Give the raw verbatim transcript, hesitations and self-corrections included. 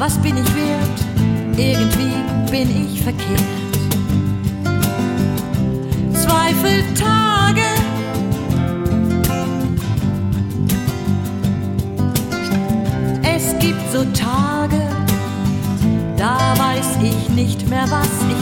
was bin ich wert? Irgendwie bin ich verkehrt. Zweifeltage, es gibt so Tage, da weiß ich nicht mehr, was